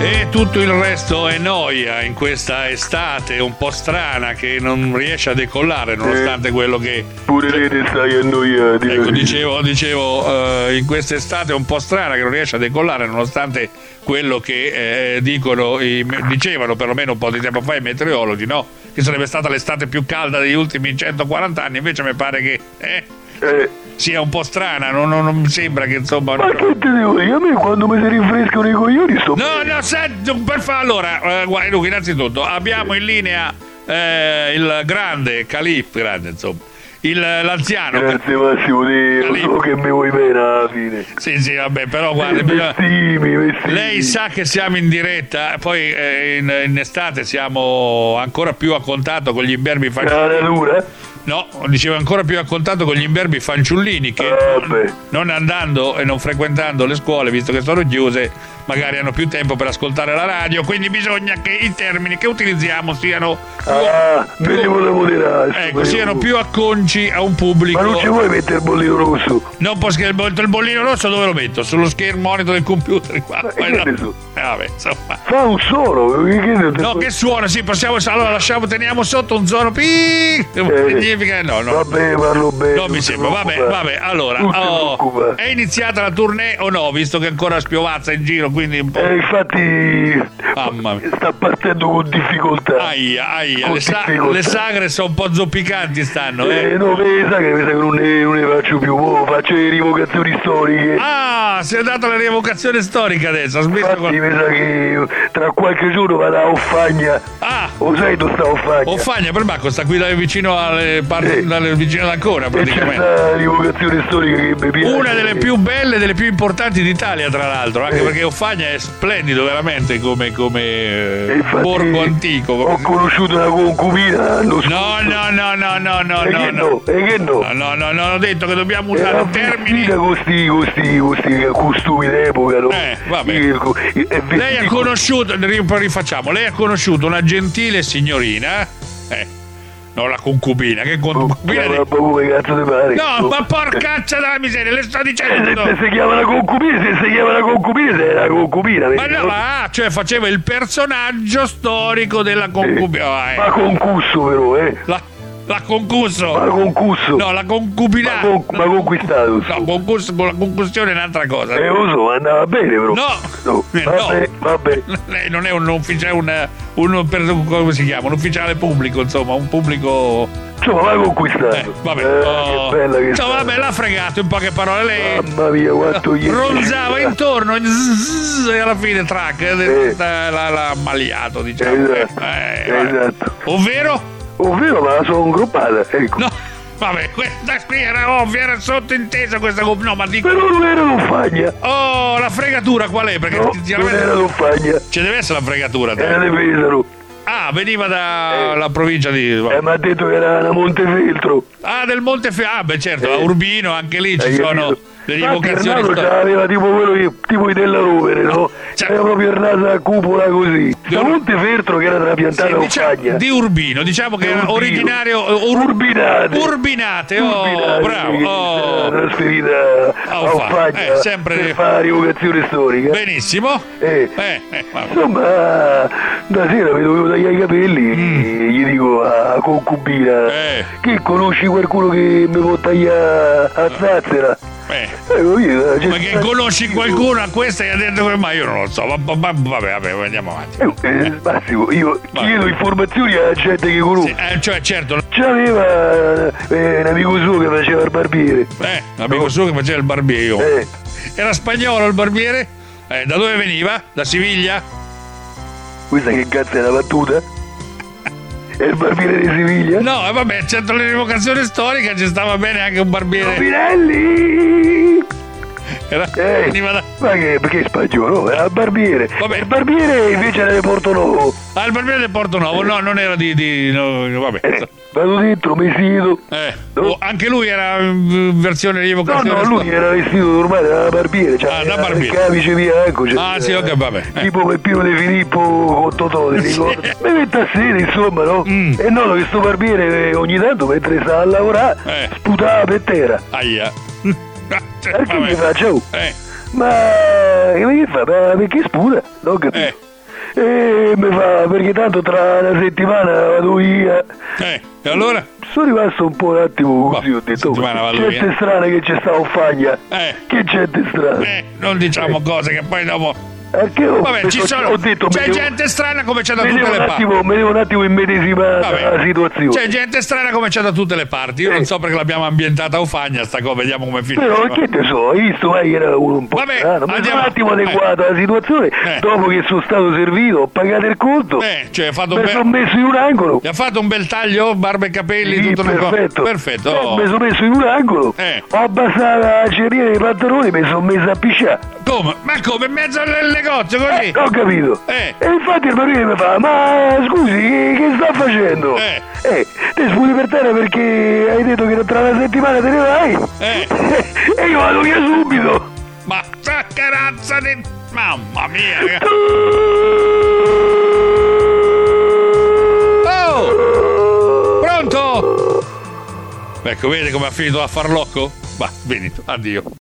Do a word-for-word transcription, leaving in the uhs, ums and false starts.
E tutto il resto è noia in questa estate un po' strana che non riesce a decollare nonostante eh, quello che... Pure te ne stai annoiati. Ecco, dicevo, dicevo uh, in questa estate un po' strana che non riesce a decollare nonostante quello che eh, dicono i, dicevano perlomeno un po' di tempo fa i meteorologi, no? Che sarebbe stata l'estate più calda degli ultimi centoquaranta anni, invece mi pare che... Eh, eh. sia un po' strana, non, non, non mi sembra che insomma. Ma che te devo dire? A me quando mi si rinfrescano i coglioni sto. No, no, senti, per fare allora, eh, guarda, Luca, innanzitutto abbiamo in linea eh, il grande Calif, grande insomma, il, l'anziano. Grazie Massimo, te, lo so che mi vuoi bene alla fine. Sì, sì, vabbè, però guarda, vestimi, vestimi. Lei sa che siamo in diretta, poi eh, in, in estate siamo ancora più a contatto con gli imberbi fanciullini. No, dicevo ancora più a contatto con gli imberbi fanciullini che ah, non, non andando e non frequentando le scuole, visto che sono chiuse, magari hanno più tempo per ascoltare la radio, quindi bisogna che i termini che utilizziamo siano ah, più, più, da moderare, ecco, siano più acconci a un pubblico. Ma non ci vuoi mettere il bollino rosso? Non posso, il bollino rosso dove lo metto? Sullo schermo monitor del computer qua. Ma che ne so? Eh, vabbè, insomma. Fa un suono. Che no, che suona, sì, possiamo. Allora lasciamo, teniamo sotto un suono. Pi, eh, no, no. Vabbè, parlo bene. Non mi sembra, vabbè, vabbè. Allora, oh, è iniziata la tournée o no? Visto che ancora spiovazza in giro, quindi un po'. Eh, infatti, mamma mia, sta partendo con difficoltà. Aia, aia, con le, sa- le sagre sono un po' zoppicanti stanno, eh? eh no, le sagre mi sa che non ne, non ne faccio più, oh, faccio le rievocazioni storiche. Ah, si è data la rievocazione storica adesso. Infatti con... mi sa che tra qualche giorno vado a Offagna. Ah! Lo sai dove sta Offagna? Offagna, per Bacco, sta qui vicino alle parti, eh. vicino ad Ancona praticamente. E c'è la rievocazione storica che mi piace. Una delle più belle e delle più importanti d'Italia, tra l'altro, anche eh. perché Offagna è splendido veramente come, come eh, borgo antico. Come... Ho conosciuto una concubina. No, no, no, no, no, no, e no, che no. E che no? No, no, no, no, ho detto che dobbiamo usare era termini. Con sti, con sti, con sti costumi d'epoca, no? Eh, vabbè. Lei ha conosciuto, rifacciamo, lei ha conosciuto una gentile signorina, eh, no, la concubina, che concubina? Oh, di... come cazzo ti pare? No, ma porcaccia della miseria, le sto dicendo. Se si chiama la concubina, se si chiama la concubina, se era la concubina. Ma no, ma, cioè faceva il personaggio storico della concubina. Eh, ma concusso però, eh. La... La concusso. Ma concusso. No, la concubina. Ma, con, ma conquistato. No, concusso, la concussione è un'altra cosa. Eh, lo so, andava bene però. No. No. Vabbè, no. vabbè. Lei non è un ufficiale, un, un, un, come si chiama? Un ufficiale pubblico, insomma, un pubblico. Insomma, va conquistato. Eh, vabbè. Eh, oh. Che bella che insomma, vabbè, l'ha fregato in poche parole. Lei. Mamma mia, quanto gli ronzava intorno zzz, e alla fine track eh. l'ha, l'ha ammaliato, diciamo. Esatto. Eh, esatto. Ovvero? Ovvero, ma la sono ingruppata, ecco. No, vabbè, questa qui era ovvia, era sottintesa questa. No, ma dico. Però non era Offagna. Oh, la fregatura qual è? Perché no, non era Offagna. Ci deve essere la fregatura. Era di Pesaro. Ah, veniva dalla eh. provincia di. Eh, ma ha detto che era da Montefeltro. Ah, del Montefeltro. Ah, beh, certo, eh. a Urbino, anche lì ci Hai sono. Capito? Le rievocazioni storiche. Aveva tipo quello che, tipo i della Rovere, no? Cioè, era proprio il naso a cupola così. Da Montefeltro che era trapiantata a sì, Offagna. Di Urbino, diciamo che era originario. Ur- Urbinate. Urbinate, oh, Urbinate, bravo. Oh. Trasferita a Offagna eh, sempre per fare la rievocazione storica. Benissimo. Eh. Eh, eh, Insomma, da sera mi dovevo tagliare i capelli mm. e gli dico a concubina eh. che conosci qualcuno che mi può tagliare a zazzera. Eh. Eh, io, ma che conosci qualcuno a questa e ha detto che ma io non lo so, vabbè, vabbè, vabbè andiamo avanti. Eh, eh, Massimo, io vabbè. chiedo informazioni alla gente che conosco. Sì, eh, cioè certo. C'aveva eh, un amico suo che faceva il barbiere. Eh, un amico no. suo che faceva il barbiere. Eh. Era spagnolo il barbiere? Eh, da dove veniva? Da Siviglia? Questa che cazzo è la battuta? È il barbiere di Siviglia? No, vabbè, certo le rievocazioni storiche ci stava bene anche un barbiere. Pinelli! Era, eh, da... Ma che, perché è spagnolo? Era il barbiere. Vabbè. Il barbiere invece era di Portonovo. Ah, il barbiere di Portonovo, eh. no, non era di... di no, vabbè. Eh, vado dentro, vestito. Eh, no? oh, anche lui era in versione rievocazione. No, no, lui era vestito normale, era da barbiere. Cioè, ah, da barbiere. Il camice bianco. Cioè, ah, sì, ok, vabbè. Eh. Tipo Peppino De Filippo con Totò, ti ricordo? Sì. Mi mette a sedere, insomma, no? Mm. E no, che sto barbiere ogni tanto, mentre sta a lavorare, eh. sputava per terra. Aia. Perché mi faccio? Eh. Ma che fa? Ma perché sputa? Non capisco. Eh. E mi fa, perché tanto tra una settimana vado via. Eh, e allora? Sono rimasto un po' un attimo così, Boh, ho detto, settimana vado gente via. strana che c'è sta a Fagna. Eh. Che gente strana. Eh, non diciamo cose che poi dopo... Perché ho, Vabbè, ci sono, ho detto, c'è mi devo- gente strana come c'è da mi tutte devo le un parti. attimo, mi devo un attimo immedesimare Vabbè. la situazione. C'è gente strana come c'è da tutte le parti. Io Eh. non so perché l'abbiamo ambientata a Ufagna, sta cosa, vediamo come finisce. Però che te so, hai visto mai che era uno un po' Vabbè, strano, mi sono andiamo- un attimo adeguato alla situazione, Eh. dopo che sono stato servito, ho pagato il conto, Eh, cioè, ha fatto un mi bel... sono messo in un angolo. Gli ha fatto un bel taglio, barba e capelli, Sì, tutto le cose. perfetto. Perfetto. Eh, Oh. mi sono messo in un angolo, Eh. ho abbassato la cerniera dei pantaloni, mi sono messo a pisciare. Come? Ma come? In mezzo al negozio così? Eh, ho capito. Eh. E infatti il barbiere mi fa, ma scusi, che, che sta facendo? Eh. Eh, te sputi per terra perché hai detto che tra una settimana te ne vai? Eh. E io vado via subito. Ma saccarazza di... Mamma mia, ragazzi. Oh! Pronto? Ecco, vedi come ha finito a farlocco? Va, benito, addio.